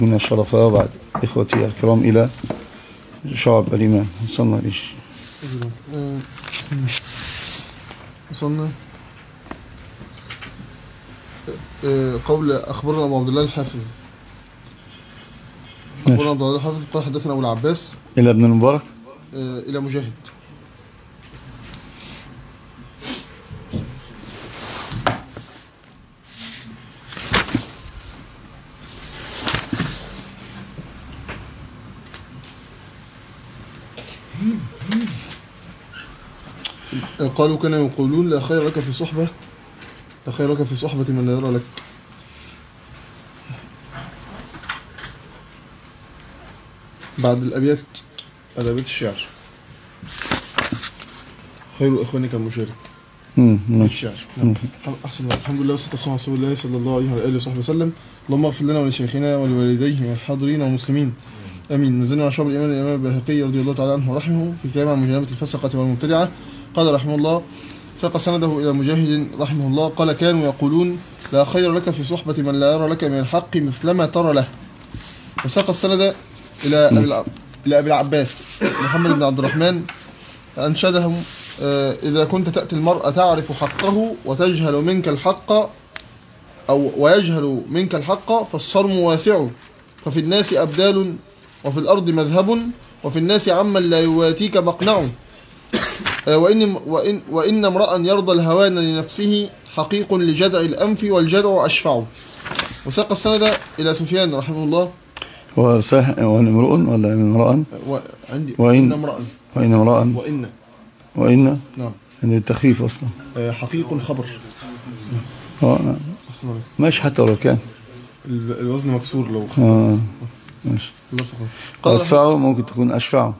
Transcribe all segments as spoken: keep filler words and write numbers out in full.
من الشرفاء. وبعد إخوتي الكرام إلى شعب الإيمان وصلنا ليش وصلنا قول أخبرنا أبو عبد الله الحافظ أخبرنا عبد الله الحافظ قال حدثنا أبو العباس إلى ابن المبارك إلى مجاهد. قالوا كانوا يقولون لا خير لك في صحبة لا خير لك في صحبة من لا يرى لك. بعد الأبيات أدبيات الشعر خير إخوانك المشارك الشعر. أحسن الله. الحمد لله والصلاة والسلام على رسول الله صلى الله عليه وآله وصحبه وسلم. اللهم اغفر لنا ولشيخنا ولوالديه والحاضرين والمسلمين آمين. نزلنا على شعب الإمام الإمام البيهقي رضي الله تعالى عنه ورحمه في كلام عن مجانبة الفسقة والمبتدعة. قال رحمه الله ساق سنده إلى مجاهد رحمه الله قال كانوا يقولون لا خير لك في صحبة من لا يرى لك من الحق مثلما ترى له. وساق السند إلى أبي إلى أبي العباس محمد بن عبد الرحمن أنشدهم إذا كنت تأتي المرأة تعرف حقه وتجهل منك الحق أو ويجهل منك الحق فالصرم واسع ففي الناس أبدال وفي الأرض مذهب وفي الناس عمن لا يواتيك مقنع وإن, وإن, وإن امرأ يرضى الهوان لنفسه حقيق لجدع الأنف والجدع أشفع. وساق السند إلى سفيان رحمه الله وإن امرؤ ولا امرأ عندي وإن امرأ وإن امرأ وإن وإن نعم عند التخفيف أصلا حقيق خبر اه ماشي حتى لو كان الوزن مكسور لو اه ماشي. أسفعه ممكن تكون أشفعه.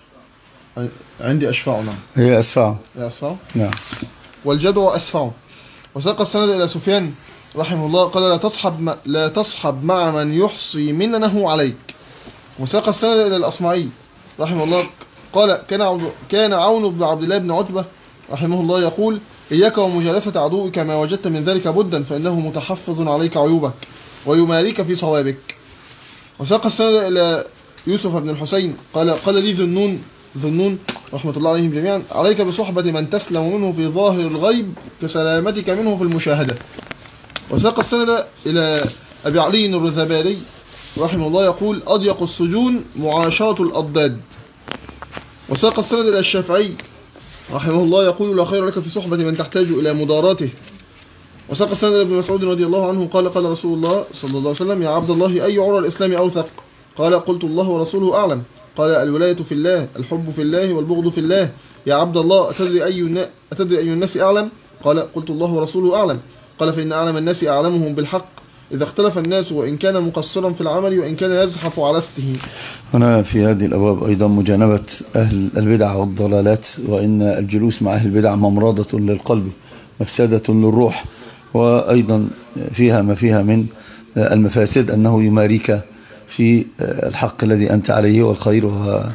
عندي أشفعه نعم هي أسفعه هي أسفعه نعم. والجدع أسفعه. وساق السند إلى سفيان رحمه الله قال لا تصحب لا تصحب مع من يحصي مننه عليك. وساق السند إلى الأصمعي رحمه الله قال كان كان عون بن عبد الله بن عتبة رحمه الله يقول إياك ومجالسة عدوك ما وجدت من ذلك بدا فإنه متحفظ عليك عيوبك ويماريك في صوابك. وساق السند إلى يوسف بن الحسين قال قال لي ذنون ذنون رحمة الله عليهم جميعا عليك بصحبة من تسلم منه في ظاهر الغيب كسلامتك منه في المشاهدة. وساق السند إلى أبي علي الرذباري رحمه الله يقول أضيق السجون معاشرة الأضداد. وساق السند إلى الشافعي رحمه الله يقول لا خير لك في صحبة من تحتاج إلى مداراته. وساق السند إلى ابن مسعود رضي الله عنه قال قال رسول الله صلى الله عليه وسلم يا عبد الله أي عرى الإسلام أوثق؟ قال قلت الله ورسوله أعلم. قال الولاية في الله الحب في الله والبغض في الله. يا عبد الله أتدري أي أتدري أي الناس أعلم؟ قال قلت الله ورسوله أعلم. قال فإن أعلم الناس أعلمهم بالحق إذا اختلف الناس وإن كان مقصرا في العمل وإن كان يزحف على استه. هنا في هذه الأبواب أيضا مجانبة أهل البدع والضلالات وإن الجلوس مع أهل البدع ممرضة للقلب مفسدة للروح وأيضا فيها ما فيها من المفاسد أنه يماريك في الحق الذي أنت عليه والخير وما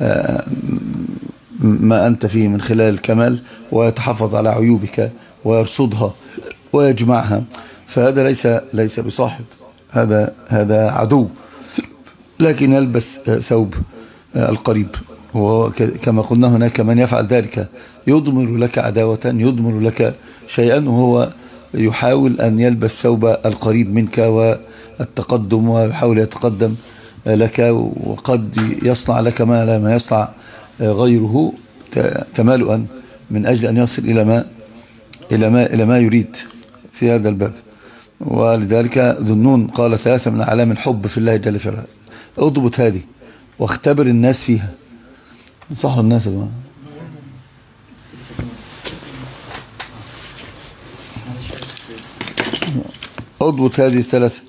أنت فيه من خلال الكمال ويتحفظ على عيوبك ويرصدها ويجمعها. فهذا ليس ليس بصاحب هذا هذا عدو لكن يلبس ثوب القريب. وكما قلنا هناك من يفعل ذلك يضمر لك عداوة يضمر لك شيئا وهو يحاول أن يلبس ثوب القريب منك والتقدم ويحاول يتقدم لك وقد يصنع لك ما لا ما يصنع غيره تمالؤا من أجل أن يصل إلى ما إلى ما إلى ما يريد في هذا الباب. ولذلك ذنون قال ثلاثة من أعلام الحب في الله جل وعلا. اضبط هذه واختبر الناس فيها. صحوا الناس يا جماعة. اضبط هذه الثلاثة.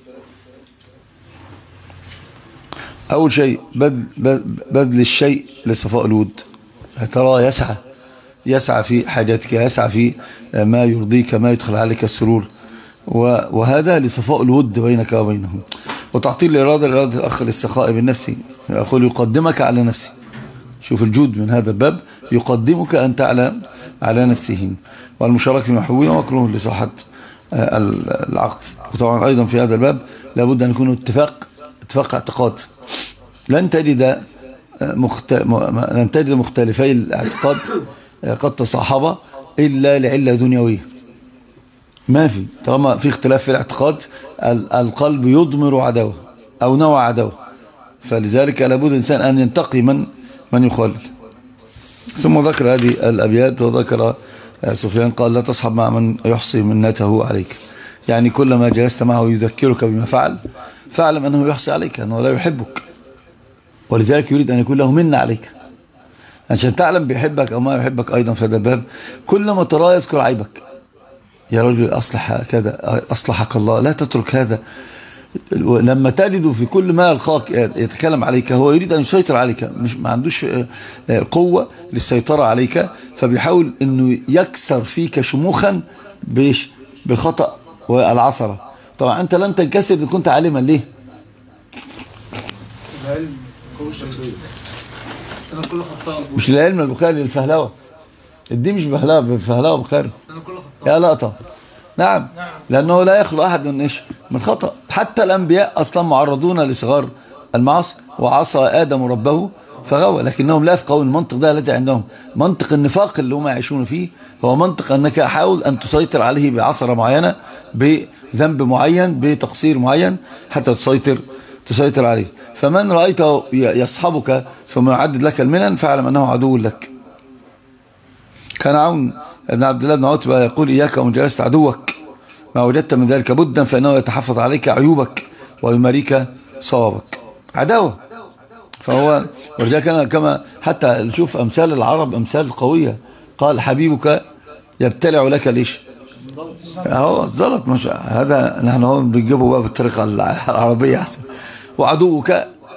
أول شيء بذل, بذل الشيء لصفاء الود. ترى يسعى يسعى في حاجاتك يسعى في ما يرضيك ما يدخل عليك السرور وهذا لصفاء الود بينك وبينهم. وتعطيل الإرادة الإرادة الأخ للسخاء بالنفس يقول يقدمك على نفسه. شوف الجود من هذا الباب يقدمك أنت على على نفسه. والمشاركة في المحبوبين مكروه لصحة العقد. وطبعا أيضا في هذا الباب لابد أن يكون اتفاق اتفاق اعتقاد. لن تجد مخت... لن تجد مختلفي الاعتقاد قد تصاحبا إلا لعلة دنيوية. ما في، طالما في اختلاف في الاعتقاد القلب يضمر عداوة أو نوع عداوة، فلذلك لابد الإنسان أن ينتقي من من يخالل. ثم ذكر هذه الأبيات، وذكر سفيان قال لا تصحب مع من يحصي منته عليك، يعني كلما جلست معه يذكرك بما فعل فاعلم أنه يحصي عليك، أنه لا يحبك، ولذلك يريد أن يكون له منة عليك عشان تعلم بيحبك أو ما يحبك. أيضا في هذا الباب كلما تراه يذكر عيبك، يا رجل أصلح كذا، أصلحك الله، لا تترك هذا. لما تجد في كل ما يلقاك يتكلم عليك هو يريد أن يسيطر عليك، مش ما عندوش قوة للسيطرة عليك، فبيحاول أنه يكسر فيك شموخا بالخطأ والعثرة. طبعا أنت لن تنكسر إذا كنت عالما. ليه؟ العلم قوة الشخصية. أنا كل خطأ مش العلم البخاري الفهلوة، دي مش بهلاوة فهلاوة بخاري. أنا كل خطأ يا لقطة. نعم. نعم، لأنه لا يخلو أحد من إيش؟ من خطأ. حتى الأنبياء أصلا معرضون لصغار المعاصي، وعصى آدم ربه فغوى، لكنهم لا يفقهون المنطق ده الذي عندهم. منطق النفاق اللي هم يعيشون فيه هو منطق أنك حاول أن تسيطر عليه بعصرة معينة، بذنب معين، بتقصير معين، حتى تسيطر تسيطر عليه. فمن رأيته يصحبك ثم يعدد لك المنن فاعلم أنه عدو لك. كان عون ابن عبد الله بن عتبة يقول إياك ومجالسة عدوك، ما وجدت من ذلك بدا فإنه يتحفظ عليك عيوبك ويماريك صوابك. عداوة. فهو ولذلك كما حتى نشوف أمثال العرب أمثال قوية. قال حبيبك يبتلع لك ليش؟ هو الزلط. مش هذا نحن هو بنجيبه بقى بالطريقة العربية أحسن. وعدوك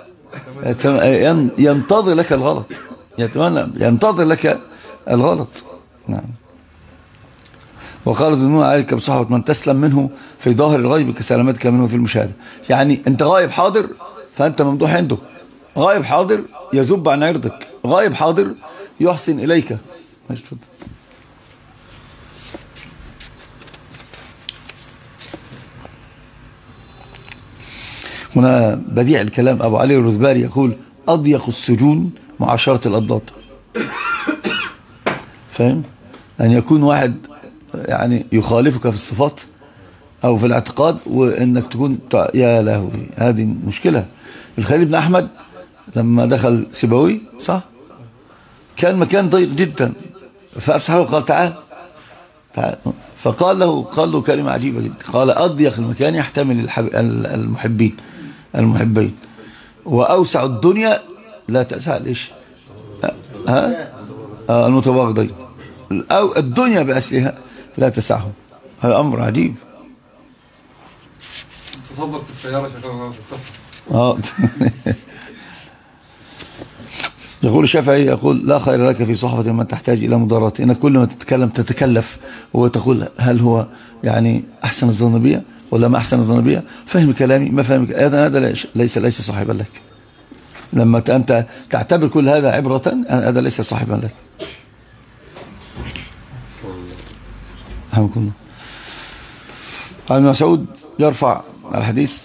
ينتظر لك الغلط، يتمنى ينتظر لك الغلط. نعم. وقالوا ذنون عليك بصحبة من تسلم منه في ظاهر الغيب كسلامتك منه في المشاهدة. يعني انت غايب حاضر فانت ممدوح عنده، غايب حاضر يذب عن عرضك، غايب حاضر يحسن اليك. ماشي تفضل. هنا بديع الكلام أبو علي الرذباري يقول أضيق السجون معاشرة الأضداد. فاهم؟ أن يكون واحد يعني يخالفك في الصفات أو في الاعتقاد وإنك تكون يا لهوي، هذه مشكلة. الخليل بن أحمد لما دخل سيبوي صح كان مكان ضيق جدا، فأفسح له قال تعال تعال، فقال له قال له كلمة عجيبة جدا، قال أضيق المكان يحتمل المحبين المحبين وأوسع الدنيا لا تسع ليش ها آه المتباغضين، أو الدنيا بأسلها لا تسعهم. هذا أمر عجيب. تصبر في السيارة شكرا في السفر. آه يقول الشافعي يقول لا خير لك في صحبة من تحتاج إلى مضارات، إنك كل ما تتكلم تتكلف وتقول هل هو يعني أحسن الظن بي ولا ما أحسن الظن بي، فهم كلامي ما فهم كلامي، هذا هذا ليس ليس صاحبا لك. لما أنت تعتبر كل هذا عبرة هذا ليس صاحبا لك. عن ابن مسعود يرفع الحديث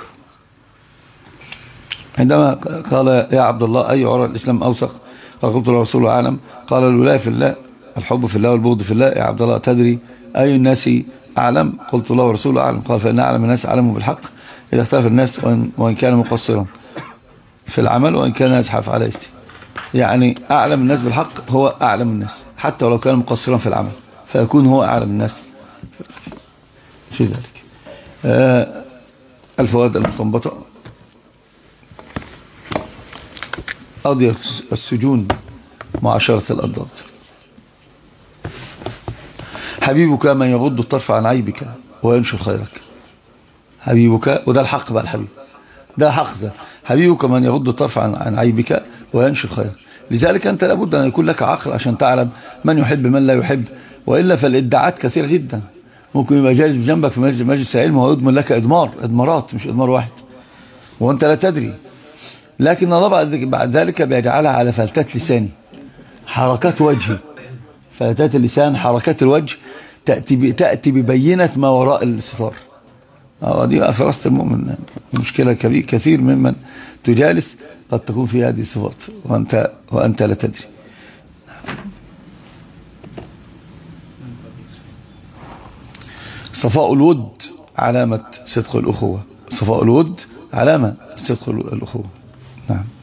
عندما قال يا عبد الله أي عرى الإسلام أوثق؟ فقلت له رسول الله أعلم. قال الولاية في الله، الحب في الله والبغض في الله. يا عبد الله تدري أي الناس أعلم؟ قلت الله ورسول الله أعلم. قال فإن أعلم الناس أعلمهم بالحق إذا اختلف الناس وإن, وإن كان مقصرا في العمل وإن كان يزحف على استي. يعني أعلم الناس بالحق هو أعلم الناس حتى ولو كان مقصرا في العمل، فيكون هو أعلم الناس في ذلك. آه الفوائد المستنبطة: أضيق السجون معاشرة الأضداد. حبيبك من يغض الطرف عن عيبك وينشر خيرك. حبيبك، وده الحق بقى، الحبيب ده حق ذا. حبيبك من يغض الطرف عن عن عيبك وينشر خيرك. لذلك أنت لابد أن يكون لك عقل عشان تعلم من يحب من لا يحب، وإلا فالإدعاءات كثيرة جدا. ممكن يبقى جالس بجنبك في مجلس مجلس علم وهو يضمن لك إدمار إدمارات، مش إدمار واحد وأنت لا تدري. لكن الله بعد ذلك بيجعلها على فلتات لساني، حركات وجهي، فلتات اللسان، حركات الوجه تأتي تأتي ببينة ما وراء الستار. اه دي بقى فراسة المؤمن. مشكلة كبيرة، كثير ممن تجالس قد تكون في هذه الصفات وأنت وأنت لا تدري. صفاء الود علامة صدق الأخوة، صفاء الود علامة صدق الأخوة. نعم.